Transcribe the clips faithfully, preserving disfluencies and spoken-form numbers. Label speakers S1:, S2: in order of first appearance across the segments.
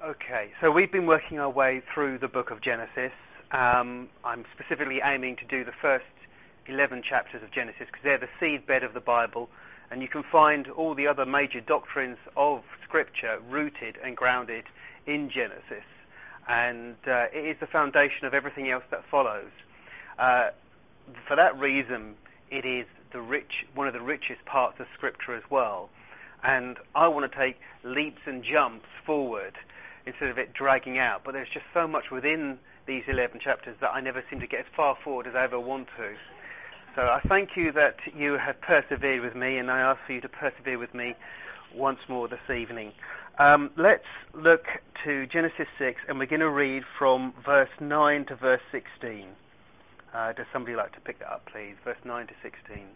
S1: Okay, so we've been working our way through the book of Genesis. Um, I'm specifically aiming to do the first eleven chapters of Genesis because they're the seedbed of the Bible, and you can find all the other major doctrines of Scripture rooted and grounded in Genesis. And uh, it is the foundation of everything else that follows. Uh, for that reason, it is the rich, one of the richest parts of Scripture as well. And I want to take leaps and jumps forward instead of it dragging out. But there's just so much within these eleven chapters that I never seem to get as far forward as I ever want to. So I thank you that you have persevered with me, and I ask for you to persevere with me once more this evening. Um, let's look to Genesis six, and we're going to read from verse nine to verse sixteen. Uh, does somebody like to pick that up, please? Verse nine to sixteen.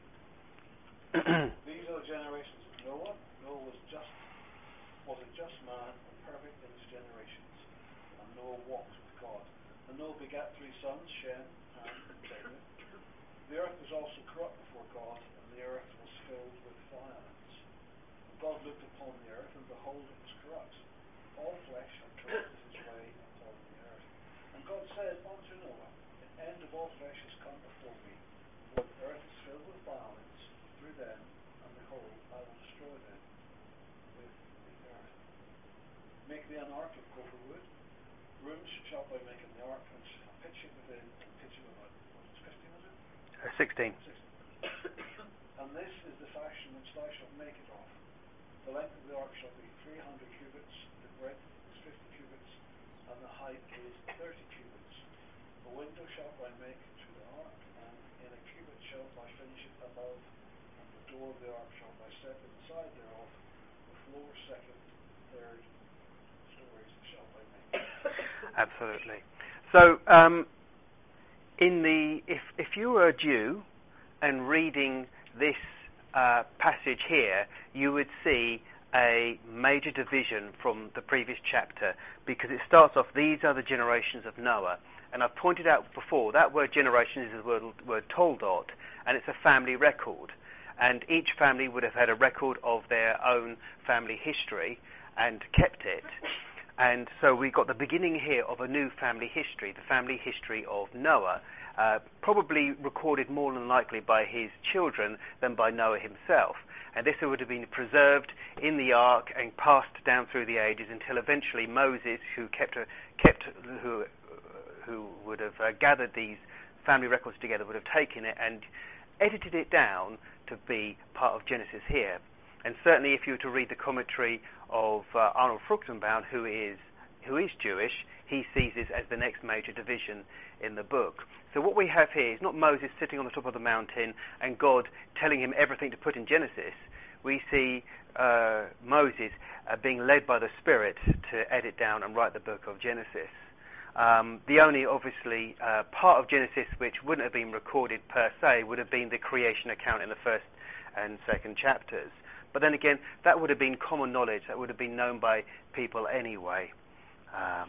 S2: These are the generations of Noah. Noah was just was a just man and perfect in his generations. And Noah walked with God. And Noah begat three sons, Shem, Ham, and Japheth. The earth was also corrupt before God, and the earth was filled with violence. And God looked upon the earth, and behold, it was corrupt. All flesh had corrupted his way upon the earth. And God said unto Noah, the end of all flesh is come before me, for the earth is filled with violence through them, and behold, I will destroy them with the earth. Make thee an ark of gopher wood. Rooms shalt thou make in the ark, and pitch it within, and pitch it without. What is fifteen, was it?
S1: Uh, sixteen.
S2: And this is the fashion which thou shalt make it of. The length of the ark shall be three hundred cubits, the breadth is fifty cubits, and the height is thirty cubits. The window shalt thou make to the ark, and in a cubit shalt thou finish it above, and the door of the ark shalt thou set in the side thereof. The floor, second, third stories shalt thou make.
S1: Absolutely. So, um, in the if if you were a Jew and reading this uh, passage here, you would see a major division from the previous chapter, because it starts off, these are the generations of Noah. And I've pointed out before, that word generation is the word, word toldot, and it's a family record. And each family would have had a record of their own family history and kept it. And so we've got the beginning here of a new family history, the family history of Noah, uh, probably recorded more than likely by his children than by Noah himself. And this would have been preserved in the ark and passed down through the ages until eventually Moses, who kept a, kept who who would have uh, gathered these family records together, would have taken it and edited it down to be part of Genesis here. And certainly, if you were to read the commentary of uh, Arnold Fruchtenbaum, who is who is Jewish, he sees this as the next major division in the book. So what we have here is not Moses sitting on the top of the mountain and God telling him everything to put in Genesis. We see uh, Moses uh, being led by the Spirit to edit down and write the book of Genesis. Um, the only, obviously, uh, part of Genesis which wouldn't have been recorded per se would have been the creation account in the first and second chapters. But then again, that would have been common knowledge. That would have been known by people anyway. Um,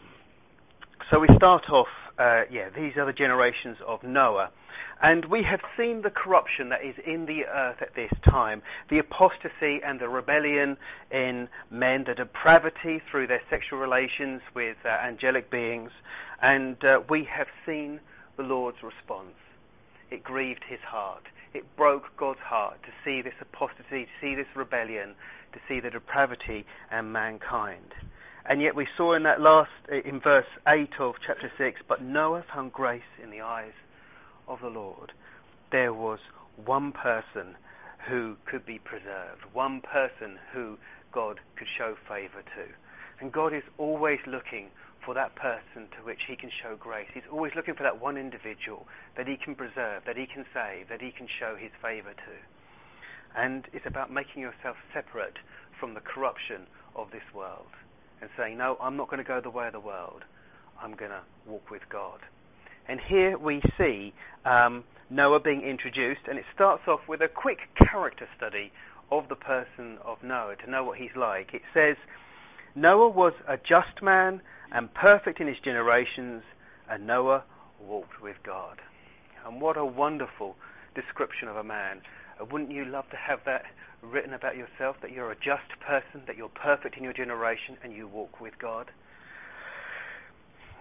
S1: so we start off, uh, yeah, these are the generations of Noah. And we have seen the corruption that is in the earth at this time, the apostasy and the rebellion in men, the depravity through their sexual relations with uh, angelic beings. And uh, we have seen the Lord's response. It grieved his heart. It broke God's heart to see this apostasy, to see this rebellion, to see the depravity and mankind. And yet we saw in that last, in verse eight of chapter six, but Noah found grace in the eyes of the Lord. There was one person who could be preserved, one person who God could show favour to. And God is always looking for that person to which he can show grace. He's always looking for that one individual that he can preserve, that he can save, that he can show his favour to. And it's about making yourself separate from the corruption of this world and saying, no, I'm not going to go the way of the world. I'm going to walk with God. And here we see um, Noah being introduced, and it starts off with a quick character study of the person of Noah to know what he's like. It says, Noah was a just man and perfect in his generations, and Noah walked with God. And what a wonderful description of a man. Uh, wouldn't you love to have that written about yourself, that you're a just person, that you're perfect in your generation, and you walk with God?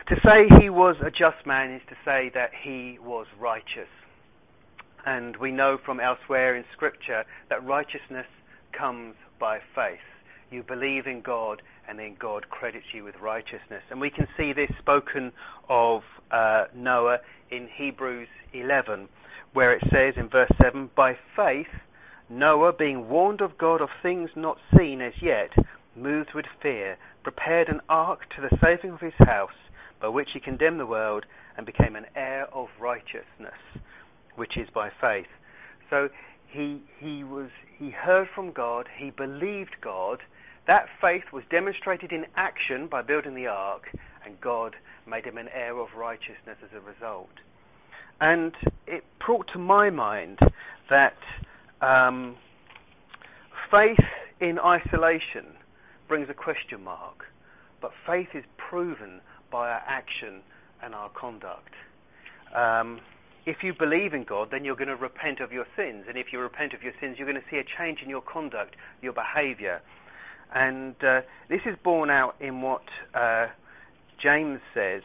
S1: To say he was a just man is to say that he was righteous. And we know from elsewhere in Scripture that righteousness comes by faith. You believe in God, and then God credits you with righteousness. And we can see this spoken of uh, Noah in Hebrews eleven, where it says in verse seven, by faith Noah, being warned of God of things not seen as yet, moved with fear, prepared an ark to the saving of his house, by which he condemned the world and became an heir of righteousness, which is by faith. So he he was he heard from God, he believed God. That faith was demonstrated in action by building the ark, and God made him an heir of righteousness as a result. And it brought to my mind that um, faith in isolation brings a question mark, but faith is proven by our action and our conduct. Um, if you believe in God, then you're going to repent of your sins, and if you repent of your sins, you're going to see a change in your conduct, your behaviour. And uh, this is borne out in what uh, James says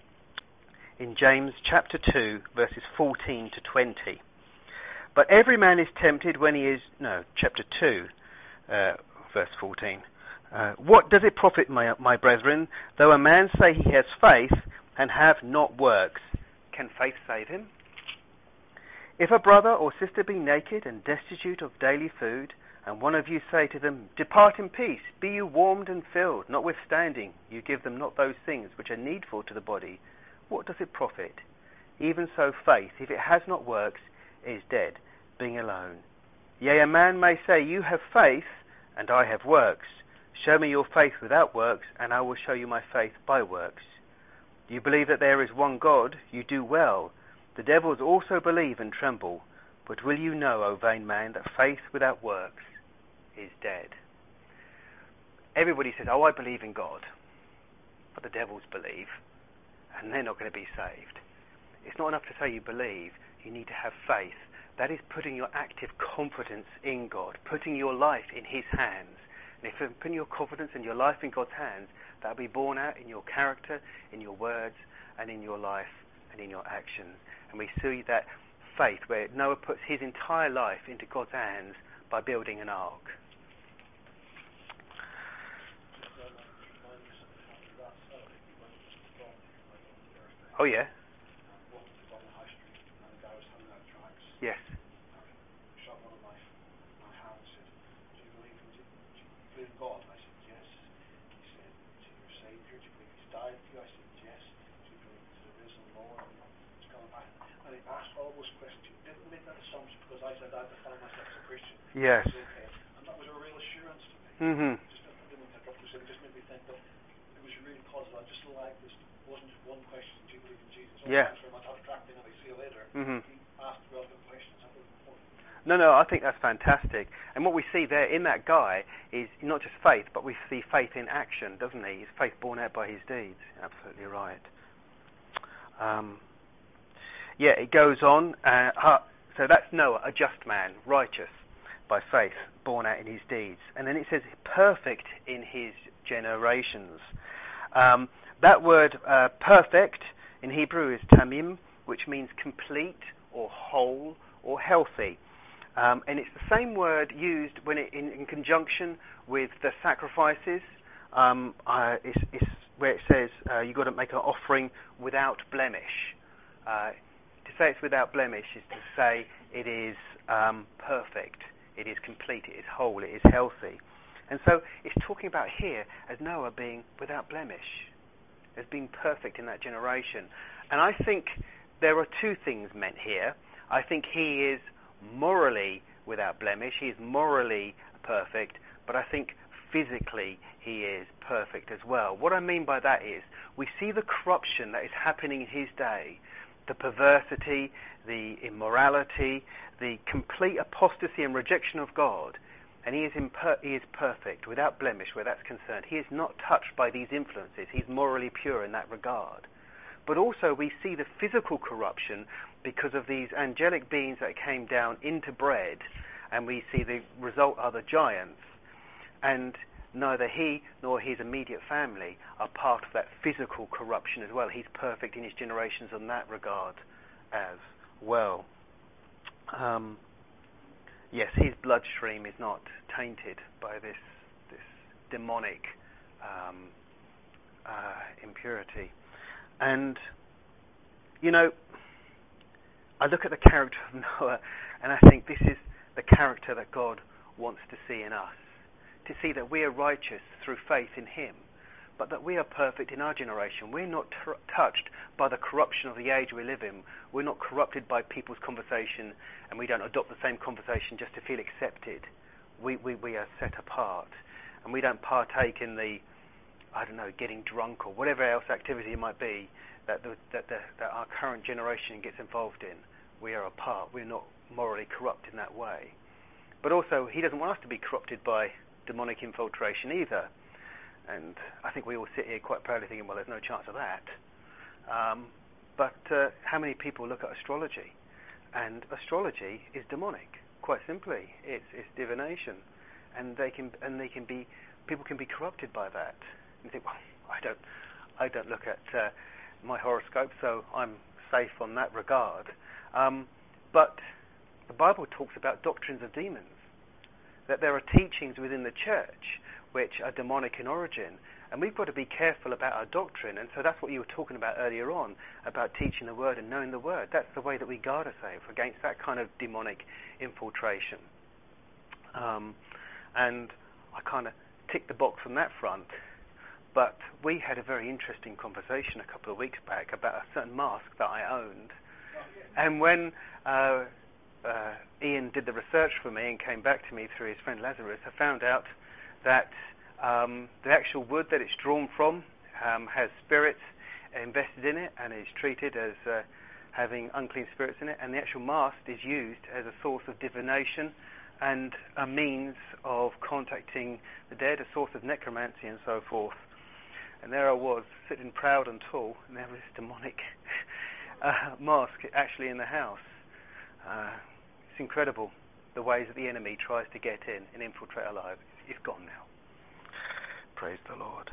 S1: in James chapter two, verses fourteen to twenty. But every man is tempted when he is... No, chapter two, uh, verse fourteen. Uh, what does it profit, my, my brethren, though a man say he has faith and have not works? Can faith save him? If a brother or sister be naked and destitute of daily food, and one of you say to them, depart in peace, be you warmed and filled, notwithstanding you give them not those things which are needful to the body, what does it profit? Even so faith, if it has not works, is dead, being alone. Yea, a man may say, you have faith, and I have works. Show me your faith without works, and I will show you my faith by works. You believe that there is one God, you do well. The devils also believe and tremble. But will you know, O vain man, that faith without works is dead? Everybody says, oh, I believe in God. But the devils believe, and they're not going to be saved. It's not enough to say you believe. You need to have faith. That is putting your active confidence in God, putting your life in His hands. And if you're putting your confidence and your life in God's hands, that will be borne out in your character, in your words, and in your life, and in your actions. And we see that faith where Noah puts his entire life into God's hands by building an ark. Oh yeah. Yes.
S2: Shot one of my my hands and said, do you believe in, do you believe in God? I said, yes. He said, do you Saviour? Do you believe He's died for you? I said, yes. Do you believe He's the risen Lord? And He's coming back. And he asked all those questions. He didn't make that assumption because I said I define myself as a Christian.
S1: Yes.
S2: Okay. And that was a real assurance to me.
S1: Mm-hmm.
S2: Just, I didn't pick up this, it just made me think that it was really positive. I just like this. It wasn't just one question, do you believe in Jesus? Oh,
S1: yeah.
S2: Thanks very much. I'll track in and I'll see you later.
S1: Mm-hmm.
S2: He asked relevant questions. That was important.
S1: No, no, I think that's fantastic. And what we see there in that guy is not just faith, but we see faith in action, doesn't he? His faith borne out by his deeds. Absolutely right. Um, yeah, it goes on. Uh, so that's Noah, a just man, righteous by faith, borne out in his deeds. And then it says perfect in his generations. Um, that word uh, perfect in Hebrew is tamim, which means complete or whole or healthy. Um, and it's the same word used when it, in, in conjunction with the sacrifices. Um, uh, it's, it's where it says uh, you've got to make an offering without blemish. Uh, to say it's without blemish is to say it is um, perfect, it is complete, it is whole, it is healthy. And so it's talking about here as Noah being without blemish, as being perfect in that generation. And I think there are two things meant here. I think he is morally without blemish, he is morally perfect, but I think physically he is perfect as well. What I mean by that is we see the corruption that is happening in his day, the perversity, the immorality, the complete apostasy and rejection of God, and he is, imper- he is perfect, without blemish where that's concerned. He is not touched by these influences. He's morally pure in that regard. But also we see the physical corruption because of these angelic beings that came down into bread, and we see the result are the giants. And neither he nor his immediate family are part of that physical corruption as well. He's perfect in his generations in that regard as well. Um, yes, his bloodstream is not tainted by this this demonic um, uh, impurity. And, you know, I look at the character of Noah and I think this is the character that God wants to see in us. To see that we are righteous through faith in him, but that we are perfect in our generation. We're not t- touched by the corruption of the age we live in. We're not corrupted by people's conversation, and we don't adopt the same conversation just to feel accepted. We, we, we are set apart, and we don't partake in the, I don't know, getting drunk or whatever else activity it might be that, the, that, the, that our current generation gets involved in. We are apart. We're not morally corrupt in that way. But also, he doesn't want us to be corrupted by demonic infiltration either. And I think we all sit here quite proudly thinking, well, there's no chance of that. Um, but uh, how many people look at astrology? And astrology is demonic, quite simply. It's, it's divination. And they can and they can be people can be corrupted by that. And you think, well, I don't I don't look at uh, my horoscope, so I'm safe on that regard. Um, but the Bible talks about doctrines of demons, that there are teachings within the church which are demonic in origin, and we've got to be careful about our doctrine. And so that's what you were talking about earlier on, about teaching the word and knowing the word. That's the way that we guard ourselves against that kind of demonic infiltration. Um, and I kind of ticked the box on that front, but we had a very interesting conversation a couple of weeks back about a certain mask that I owned. And when uh, uh, Ian did the research for me and came back to me through his friend Lazarus, I found out that um, the actual wood that it's drawn from um, has spirits invested in it and is treated as uh, having unclean spirits in it, and the actual mast is used as a source of divination and a means of contacting the dead, a source of necromancy and so forth. And there I was, sitting proud and tall, and there was this demonic uh, mask actually in the house. Uh, it's incredible the ways that the enemy tries to get in and infiltrate our lives. It's gone now. Praise the Lord.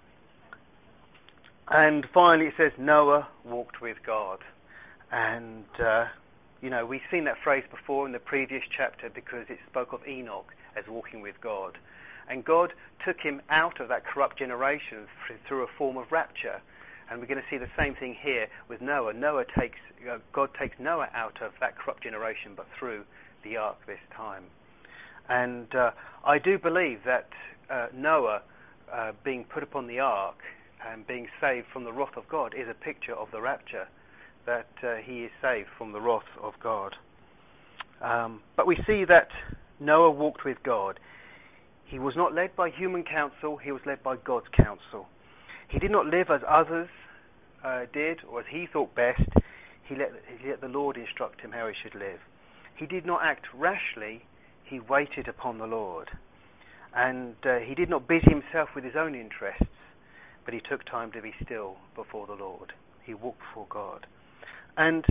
S1: And finally it says Noah walked with God. And, uh, you know, we've seen that phrase before in the previous chapter because it spoke of Enoch as walking with God. And God took him out of that corrupt generation through a form of rapture. And we're going to see the same thing here with Noah. Noah takes uh, God takes Noah out of that corrupt generation, but through the ark this time. And uh, I do believe that uh, Noah uh, being put upon the ark and being saved from the wrath of God is a picture of the rapture, that uh, he is saved from the wrath of God. Um, but we see that Noah walked with God. He was not led by human counsel, he was led by God's counsel. He did not live as others uh, did or as he thought best. He let, he let the Lord instruct him how he should live. He did not act rashly, he waited upon the Lord. And uh, he did not busy himself with his own interests, but he took time to be still before the Lord. He walked before God. And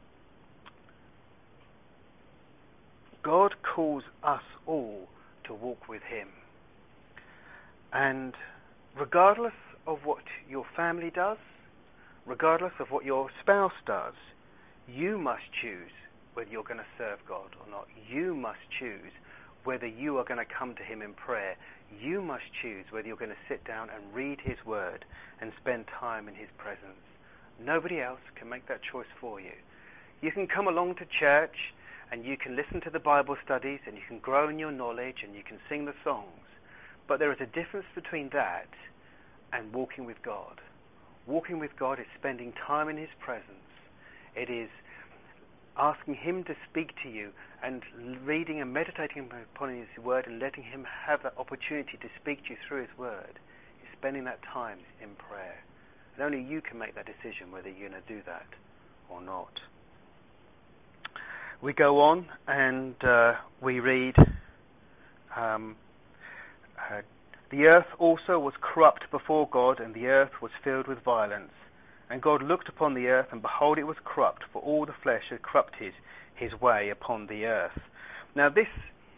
S1: God calls us all to walk with him. And regardless of what your family does, regardless of what your spouse does, you must choose whether you're going to serve God or not. You must choose whether you are going to come to him in prayer. You must choose whether you're going to sit down and read his word and spend time in his presence. Nobody else can make that choice for you. You can come along to church and you can listen to the Bible studies and you can grow in your knowledge and you can sing the songs. But there is a difference between that and walking with God. Walking with God is spending time in his presence. It is asking him to speak to you and reading and meditating upon his word and letting him have that opportunity to speak to you through his word. It's spending that time in prayer. And only you can make that decision whether you're going to do that or not. We go on and uh, we read, um, uh, the earth also was corrupt before God, and the earth was filled with violence. And God looked upon the earth, and behold, it was corrupt, for all the flesh had corrupted his way upon the earth. Now this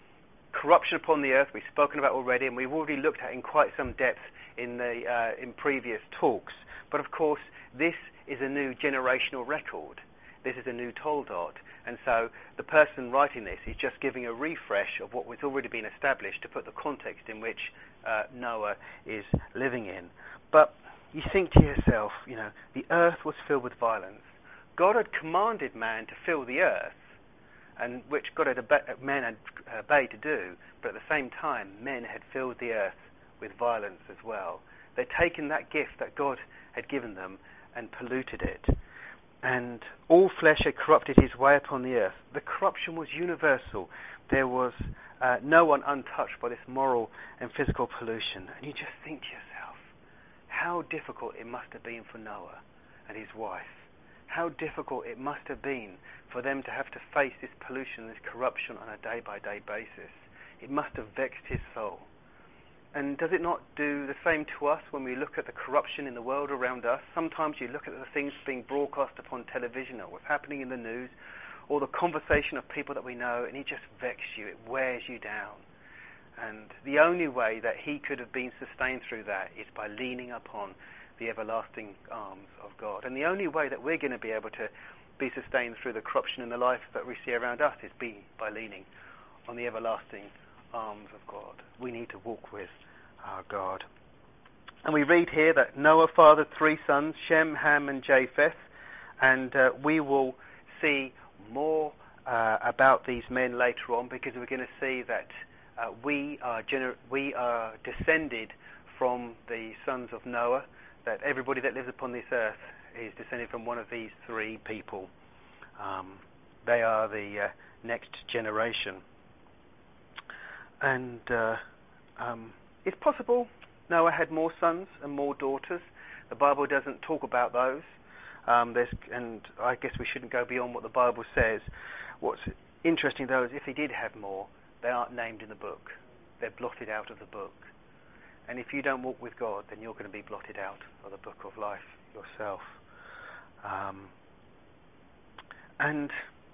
S1: corruption upon the earth we've spoken about already, and we've already looked at in quite some depth in the uh, in previous talks. But of course, this is a new generational record. This is a new Toldot. And so the person writing this is just giving a refresh of what was already been established to put the context in which uh, Noah is living in. But you think to yourself, you know, the earth was filled with violence. God had commanded man to fill the earth, and which God had obe- men had obeyed to do, but at the same time, men had filled the earth with violence as well. They'd taken that gift that God had given them and polluted it. And all flesh had corrupted his way upon the earth. The corruption was universal. There was uh, no one untouched by this moral and physical pollution. And you just think to yourself, how difficult it must have been for Noah and his wife. How difficult it must have been for them to have to face this pollution, this corruption on a day-by-day basis. It must have vexed his soul. And does it not do the same to us when we look at the corruption in the world around us? Sometimes you look at the things being broadcast upon television or what's happening in the news, or the conversation of people that we know, and it just vexes you, it wears you down. And the only way that he could have been sustained through that is by leaning upon the everlasting arms of God. And the only way that we're going to be able to be sustained through the corruption in the life that we see around us is be by leaning on the everlasting arms of God. We need to walk with our God. And we read here that Noah fathered three sons, Shem, Ham and Japheth, and uh, we will see more uh, about these men later on, because we're going to see that uh, we are gener- we are descended from the sons of Noah, that everybody that lives upon this earth is descended from one of these three people. Um, they are the uh, next generation. And uh, um, it's possible Noah had more sons and more daughters. The Bible doesn't talk about those. Um, there's, and I guess we shouldn't go beyond what the Bible says. What's interesting, though, is if he did have more, they aren't named in the book. They're blotted out of the book. And if you don't walk with God, then you're going to be blotted out of the book of life yourself. Um, and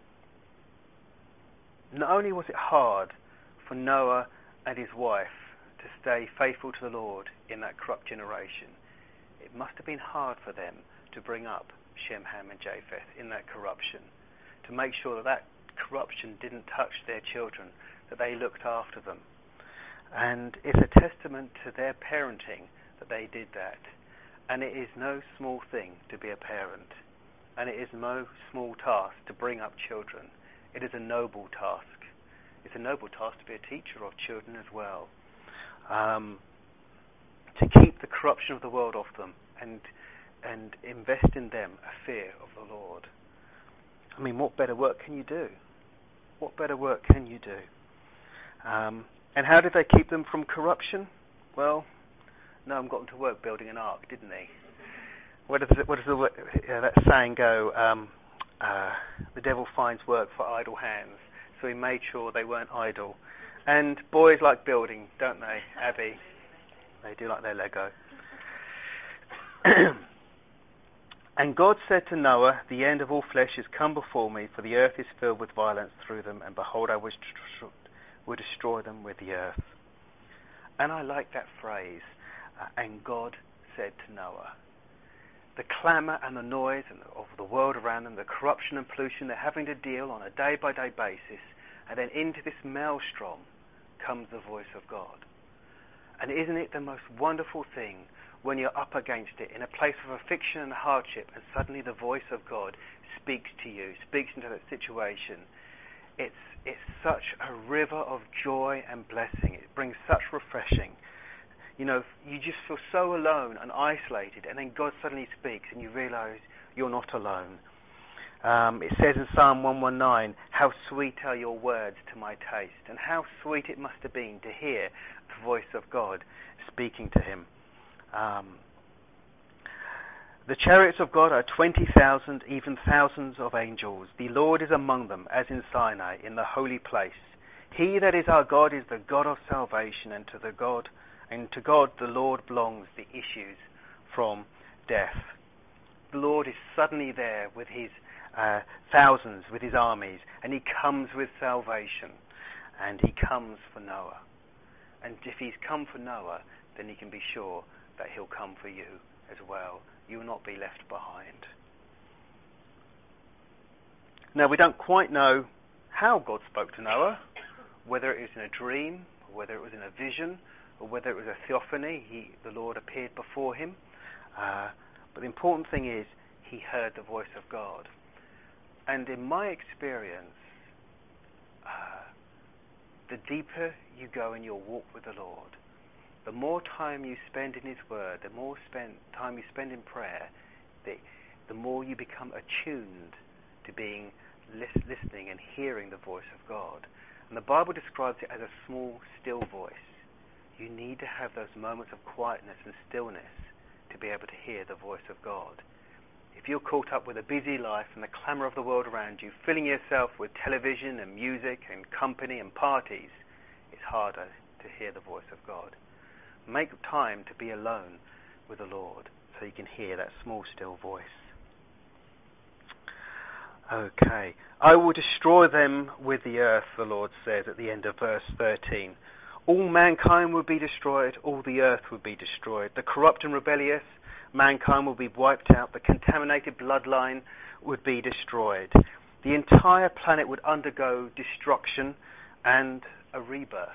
S1: not only was it hard for Noah and his wife to stay faithful to the Lord in that corrupt generation, it must have been hard for them to bring up Shem, Ham and Japheth in that corruption, to make sure that that corruption didn't touch their children, that they looked after them. And it's a testament to their parenting that they did that. And it is no small thing to be a parent. And it is no small task to bring up children. It is a noble task. It's a noble task to be a teacher of children as well. Um, to keep the corruption of the world off them and and invest in them a fear of the Lord. I mean, what better work can you do? What better work can you do? Um, and how did they keep them from corruption? Well, Noah got them to work building an ark, didn't he? Where does, it, where does the, uh, that saying go? Um, uh, the devil finds work for idle hands. So he made sure they weren't idle. And boys like building, don't they, Abby? They do like their Lego. And God said to Noah, the end of all flesh is come before me, for the earth is filled with violence through them, and behold, I will destroy them with the earth. And I like that phrase, uh, and God said to Noah. The clamour and the noise and of the world around them, the corruption and pollution they're having to deal on a day-by-day basis, and then into this maelstrom comes the voice of God. And isn't it the most wonderful thing when you're up against it in a place of affliction and hardship, and suddenly the voice of God speaks to you, speaks into that situation? It's it's such a river of joy and blessing. It brings such refreshing. You know, you just feel so alone and isolated, and then God suddenly speaks, and you realise you're not alone. Um, it says in Psalm one nineteen, how sweet are your words to my taste, and how sweet it must have been to hear the voice of God speaking to him. Um, the chariots of God are twenty thousand, even thousands of angels. The Lord is among them, as in Sinai, in the holy place. He that is our God is the God of salvation, and to the God and to God the Lord belongs the issues from death. The Lord is suddenly there with his uh, thousands, with his armies, and he comes with salvation. and he comes for Noah. And if he's come for Noah, then you can be sure that he'll come for you as well. You will not be left behind. Now, we don't quite know how God spoke to Noah, whether it was in a dream, or whether it was in a vision, or whether it was a theophany. He, the Lord appeared before him. Uh, but the important thing is, he heard the voice of God. And in my experience, uh, the deeper you go in your walk with the Lord, the more time you spend in his word, the more spend, time you spend in prayer, the, the more you become attuned to being lis- listening and hearing the voice of God. And the Bible describes it as a small, still voice. You need to have those moments of quietness and stillness to be able to hear the voice of God. If you're caught up with a busy life and the clamour of the world around you, filling yourself with television and music and company and parties, it's harder to hear the voice of God. Make time to be alone with the Lord so you can hear that small, still voice. Okay. I will destroy them with the earth, the Lord says at the end of verse thirteen. All mankind will be destroyed, all the earth will be destroyed. The corrupt and rebellious, mankind will be wiped out. The contaminated bloodline would be destroyed. The entire planet would undergo destruction and a rebirth.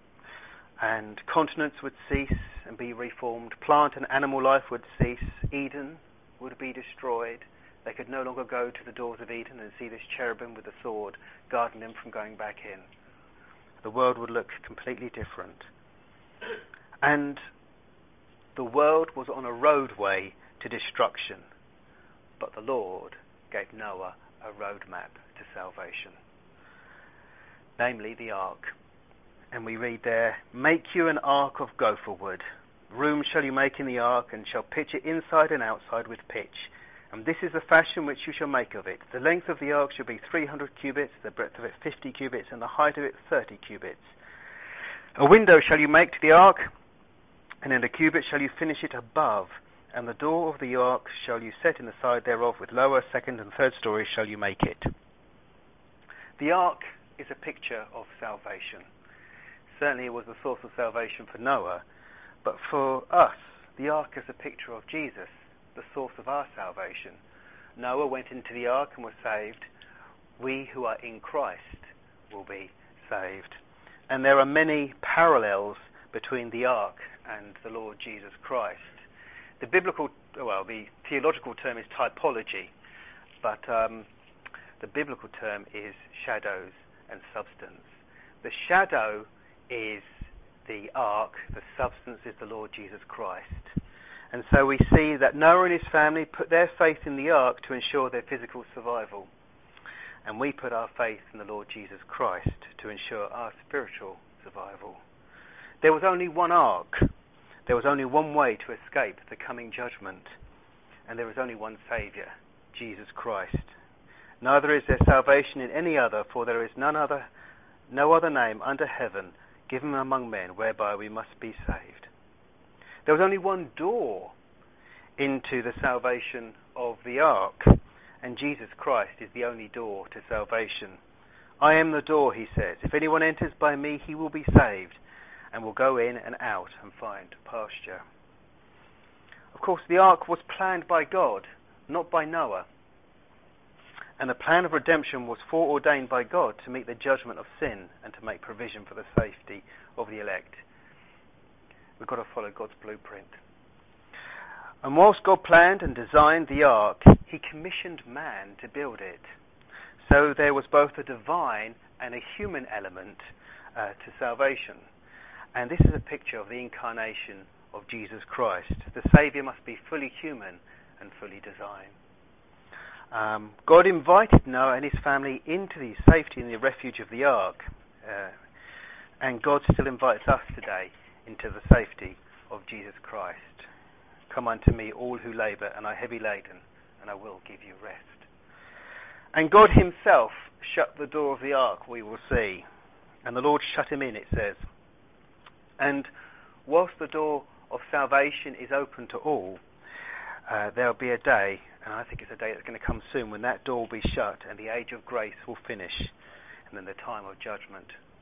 S1: And continents would cease and be reformed. Plant and animal life would cease. Eden would be destroyed. They could no longer go to the doors of Eden and see this cherubim with a sword guarding them from going back in. The world would look completely different. And the world was on a roadway to destruction, but the Lord gave Noah a roadmap to salvation, namely the ark. And we read there, "Make you an ark of gopher wood. Room shall you make in the ark, and shall pitch it inside and outside with pitch. And this is the fashion which you shall make of it. The length of the ark shall be three hundred cubits, the breadth of it fifty cubits, and the height of it thirty cubits. A window shall you make to the ark, and in a cubit shall you finish it above. And the door of the ark shall you set in the side thereof, with lower, second, and third stories shall you make it." The ark is a picture of salvation. Certainly it was the source of salvation for Noah, but for us, the ark is a picture of Jesus, the source of our salvation. Noah went into the ark and was saved. We who are in Christ will be saved. And there are many parallels between the ark and the Lord Jesus Christ. The biblical, well, the theological term is typology, but um, the biblical term is shadows and substance. The shadow is the ark, the substance is the Lord Jesus Christ. And so we see that Noah and his family put their faith in the ark to ensure their physical survival. And we put our faith in the Lord Jesus Christ to ensure our spiritual survival. There was only one ark. There was only one way to escape the coming judgment. And there was only one Saviour, Jesus Christ. Neither is there salvation in any other, for there is none other, no other name under heaven given among men whereby we must be saved. There was only one door into the salvation of the ark, and Jesus Christ is the only door to salvation. "I am the door," he says. "If anyone enters by me, he will be saved, and will go in and out and find pasture." Of course, the ark was planned by God, not by Noah. And the plan of redemption was foreordained by God to meet the judgment of sin and to make provision for the safety of the elect. We've got to follow God's blueprint. And whilst God planned and designed the ark, he commissioned man to build it. So there was both a divine and a human element uh, to salvation. And this is a picture of the incarnation of Jesus Christ. The Saviour must be fully human and fully divine. Um, God invited Noah and his family into the safety and the refuge of the ark. Uh, and God still invites us today into the safety of Jesus Christ. "Come unto me, all who labour and are heavy laden, and I will give you rest." And God himself shut the door of the ark, we will see. And the Lord shut him in, it says. And whilst the door of salvation is open to all, uh, there will be a day, and I think it's a day that's going to come soon, when that door will be shut and the age of grace will finish, and then the time of judgment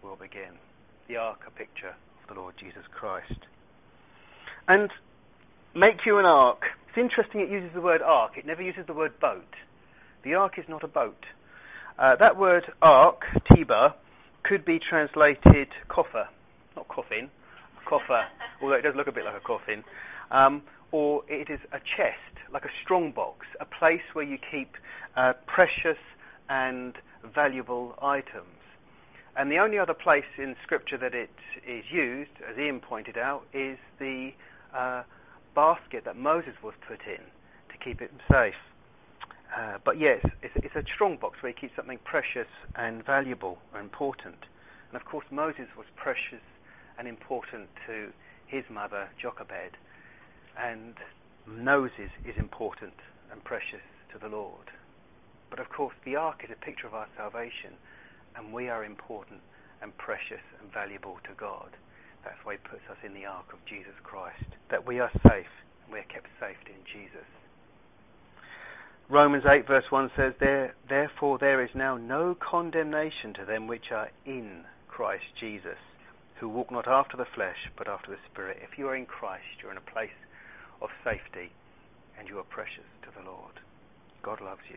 S1: will begin. The ark, a picture of the Lord Jesus Christ. And make you an ark. It's interesting it uses the word ark. It never uses the word boat. The ark is not a boat. Uh, that word ark, tiba, could be translated coffer. Not coffin, coffer, although it does look a bit like a coffin. Um, or it is a chest, like a strong box, a place where you keep uh, precious and valuable items. And the only other place in Scripture that it is used, as Ian pointed out, is the uh, basket that Moses was put in to keep it safe. Uh, but yes, it's, it's a strong box where you keep something precious and valuable and important. And of course Moses was precious and important to his mother, Jochebed. And Moses is important and precious to the Lord. But of course the ark is a picture of our salvation, and we are important and precious and valuable to God. That's why he puts us in the ark of Jesus Christ, that we are safe and we are kept safe in Jesus. Romans eight verse one says, there, Therefore there is now no condemnation to them which are in Christ Jesus, who walk not after the flesh, but after the Spirit. If you are in Christ, you're in a place of safety, and you are precious to the Lord. God loves you.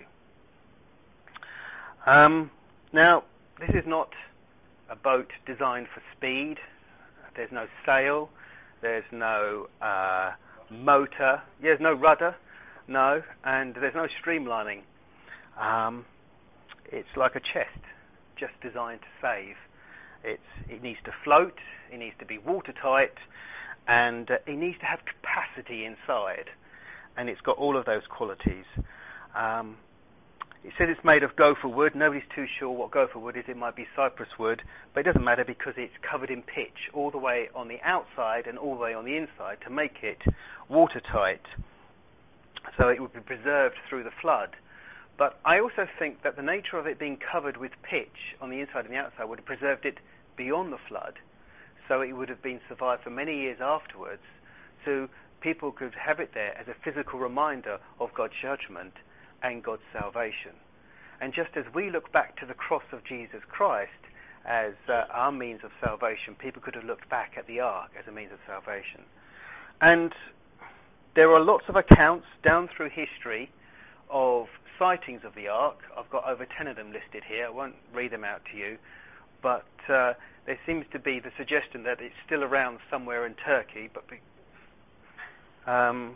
S1: Um, now, this is not a boat designed for speed. There's no sail. There's no uh, motor. There's no rudder. No, and there's no streamlining. Um, it's like a chest, just designed to save. It's, it needs to float, it needs to be watertight, and uh, it needs to have capacity inside. And it's got all of those qualities. Um, it says it's made of gopher wood. Nobody's too sure what gopher wood is. It might be cypress wood, but it doesn't matter because it's covered in pitch all the way on the outside and all the way on the inside to make it watertight. So it would be preserved through the flood. But I also think that the nature of it being covered with pitch on the inside and the outside would have preserved it beyond the flood. So it would have been survived for many years afterwards. So people could have it there as a physical reminder of God's judgment and God's salvation. And just as we look back to the cross of Jesus Christ as uh, our means of salvation, people could have looked back at the ark as a means of salvation. And there are lots of accounts down through history of sightings of the ark. I've got over ten of them listed here. I won't read them out to you, but uh, there seems to be the suggestion that it's still around somewhere in Turkey, but be, um,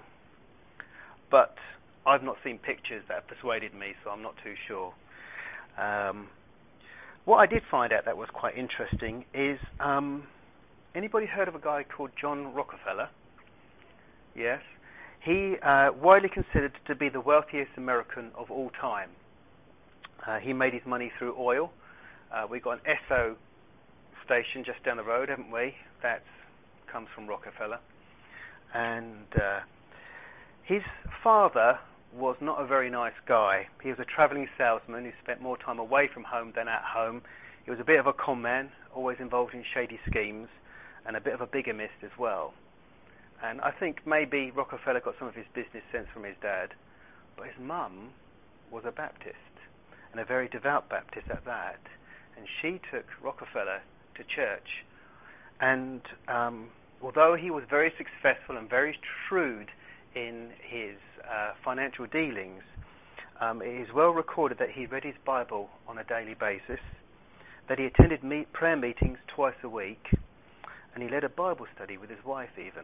S1: but I've not seen pictures that have persuaded me, so I'm not too sure. Um, what I did find out that was quite interesting is, um, anybody heard of a guy called John Rockefeller? Yes. He uh, widely considered to be the wealthiest American of all time. Uh, he made his money through oil. Uh, we've got an Esso station just down the road, haven't we? That comes from Rockefeller. And uh, his father was not a very nice guy. He was a travelling salesman who spent more time away from home than at home. He was a bit of a con man, always involved in shady schemes, and a bit of a bigamist as well. And I think maybe Rockefeller got some of his business sense from his dad. But his mum was a Baptist, and a very devout Baptist at that. And she took Rockefeller to church. And um, although he was very successful and very shrewd in his uh, financial dealings, um, it is well recorded that he read his Bible on a daily basis, that he attended meet, prayer meetings twice a week, and he led a Bible study with his wife even.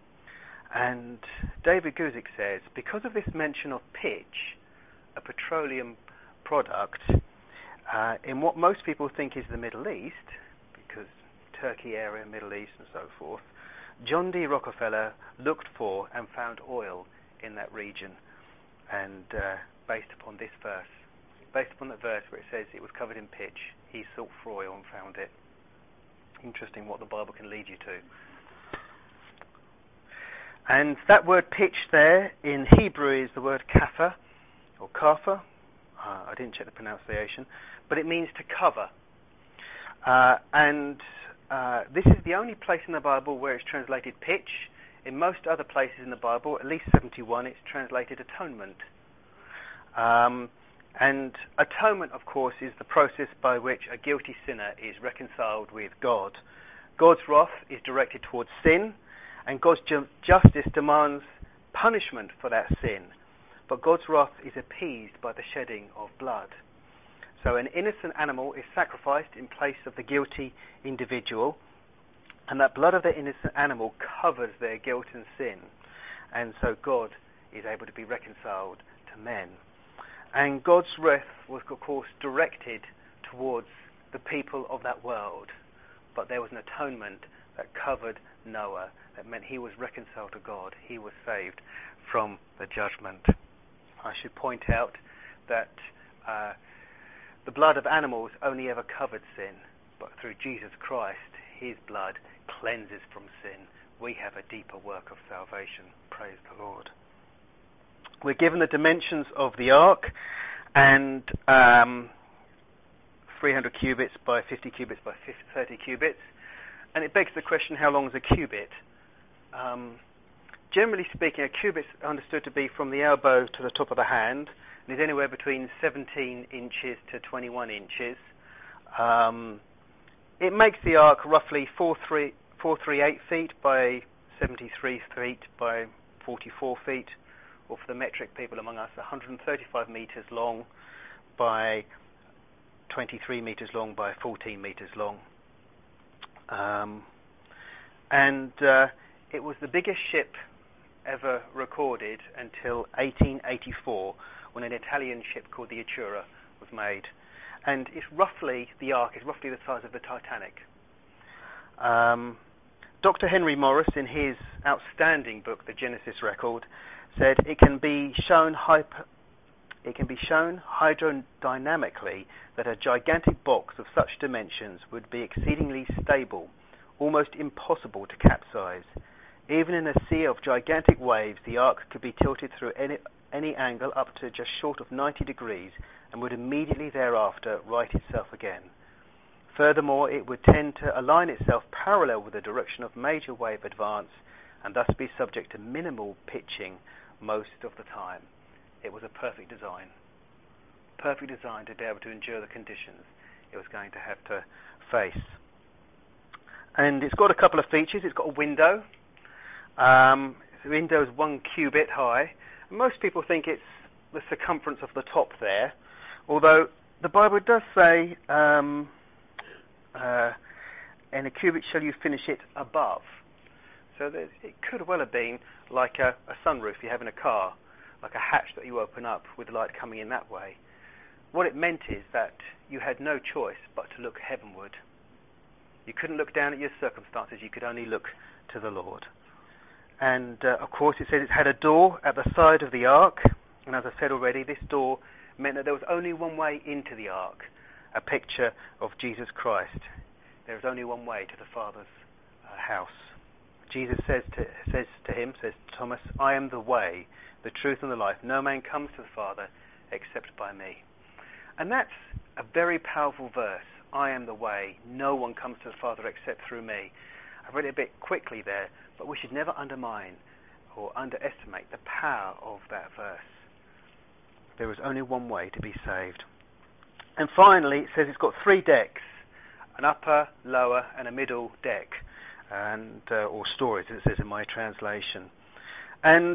S1: And David Guzik says, because of this mention of pitch, a petroleum product, uh, in what most people think is the Middle East, because Turkey area, Middle East and so forth, John D. Rockefeller looked for and found oil in that region, and uh, based upon this verse, based upon that verse where it says it was covered in pitch, he sought for oil and found it. Interesting what the Bible can lead you to. And that word pitch there in Hebrew is the word kapha, or kapha. Uh, I didn't check the pronunciation, but it means to cover. Uh, and uh, this is the only place in the Bible where it's translated pitch. In most other places in the Bible, at least seventy-one, it's translated atonement. Um, And atonement, of course, is the process by which a guilty sinner is reconciled with God. God's wrath is directed towards sin, and God's ju- justice demands punishment for that sin. But God's wrath is appeased by the shedding of blood. So an innocent animal is sacrificed in place of the guilty individual, and that blood of the innocent animal covers their guilt and sin. And so God is able to be reconciled to men. And God's wrath was, of course, directed towards the people of that world. But there was an atonement that covered Noah. That meant he was reconciled to God. He was saved from the judgment. I should point out that uh, the blood of animals only ever covered sin. But through Jesus Christ, his blood cleanses from sin. We have a deeper work of salvation. Praise the Lord. We're given the dimensions of the ark, and um, three hundred cubits by fifty cubits by thirty cubits. And it begs the question, how long is a cubit? Um, generally speaking, a cubit is understood to be from the elbow to the top of the hand, and is anywhere between seventeen inches to twenty-one inches. Um, it makes the ark roughly four hundred thirty-eight feet by seventy-three feet by forty-four feet. Or for the metric people among us, one hundred thirty-five metres long by twenty-three metres long by fourteen metres long. Um, and uh, it was the biggest ship ever recorded until eighteen eighty-four, when an Italian ship called the Atura was made. And it's roughly, the Ark is roughly the size of the Titanic. Um, Doctor Henry Morris, in his outstanding book, The Genesis Record, said it can be shown hyper, it can be shown hydrodynamically that a gigantic box of such dimensions would be exceedingly stable, almost impossible to capsize. Even in a sea of gigantic waves, the ark could be tilted through any, any angle up to just short of ninety degrees and would immediately thereafter right itself again. Furthermore, it would tend to align itself parallel with the direction of major wave advance and thus be subject to minimal pitching most of the time. It was a perfect design. Perfect design to be able to endure the conditions it was going to have to face. And it's got a couple of features. It's got a window. Um, the window is one cubit high. Most people think it's the circumference of the top there, although the Bible does say, um, uh, in a cubit shall you finish it above. So it could well have been like a, a sunroof you have in a car, like a hatch that you open up with light coming in that way. What it meant is that you had no choice but to look heavenward. You couldn't look down at your circumstances, you could only look to the Lord. And uh, of course it says it had a door at the side of the ark, and as I said already, this door meant that there was only one way into the ark, a picture of Jesus Christ. There is only one way to the Father's uh, house. Jesus says to, says to him, says to Thomas, I am the way, the truth and the life. No man comes to the Father except by me. And that's a very powerful verse. I am the way. No one comes to the Father except through me. I've read it a bit quickly there, but we should never undermine or underestimate the power of that verse. There is only one way to be saved. And finally, it says it's got three decks, an upper, lower, and a middle deck. And uh, or stories, as it says in my translation. And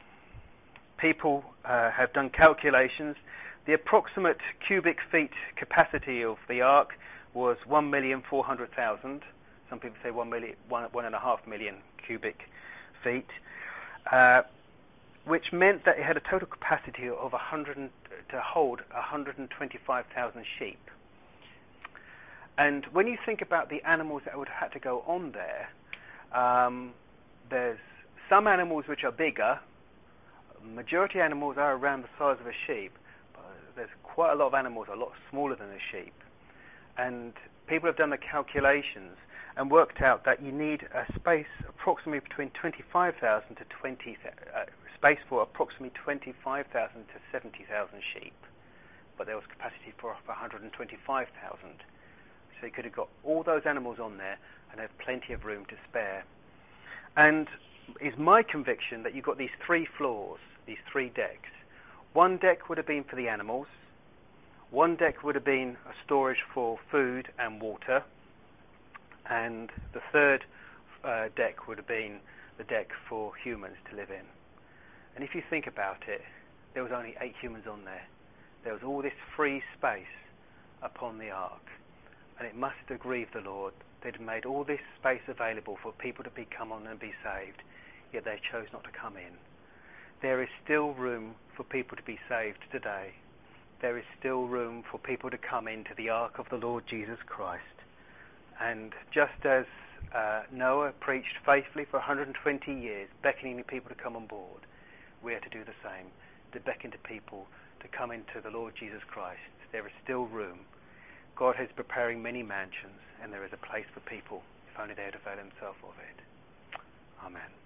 S1: people uh, have done calculations. The approximate cubic feet capacity of the ark was one million four hundred thousand. Some people say one million, one, one and a half million cubic feet, uh, which meant that it had a total capacity of one hundred to hold one hundred twenty-five thousand sheep. And when you think about the animals that would have had to go on there, um, there's some animals which are bigger. Majority animals are around the size of a sheep. But there's quite a lot of animals a lot smaller than a sheep. And people have done the calculations and worked out that you need a space approximately between twenty-five thousand to twenty uh, space for approximately twenty-five thousand to seventy thousand sheep. But there was capacity for one hundred twenty-five thousand. So you could have got all those animals on there and have plenty of room to spare. And it's my conviction that you've got these three floors, these three decks. One deck would have been for the animals, One deck would have been a storage for food and water, and the third uh, deck would have been the deck for humans to live in. And if you think about it, there was only eight humans on there. There was all this free space upon the ark, and it must have grieved the Lord. They'd made all this space available for people to be come on and be saved, yet they chose not to come in. There is still room for people to be saved today. There is still room for people to come into the ark of the Lord Jesus Christ. And just as uh, Noah preached faithfully for one hundred twenty years, beckoning people to come on board, we are to do the same, to beckon to people to come into the Lord Jesus Christ. There is still room. God is preparing many mansions, and there is a place for people, if only they would avail themselves of it. Amen.